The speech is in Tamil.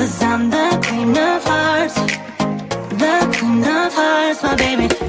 'cause I'm the queen of hearts, the queen of hearts, my baby.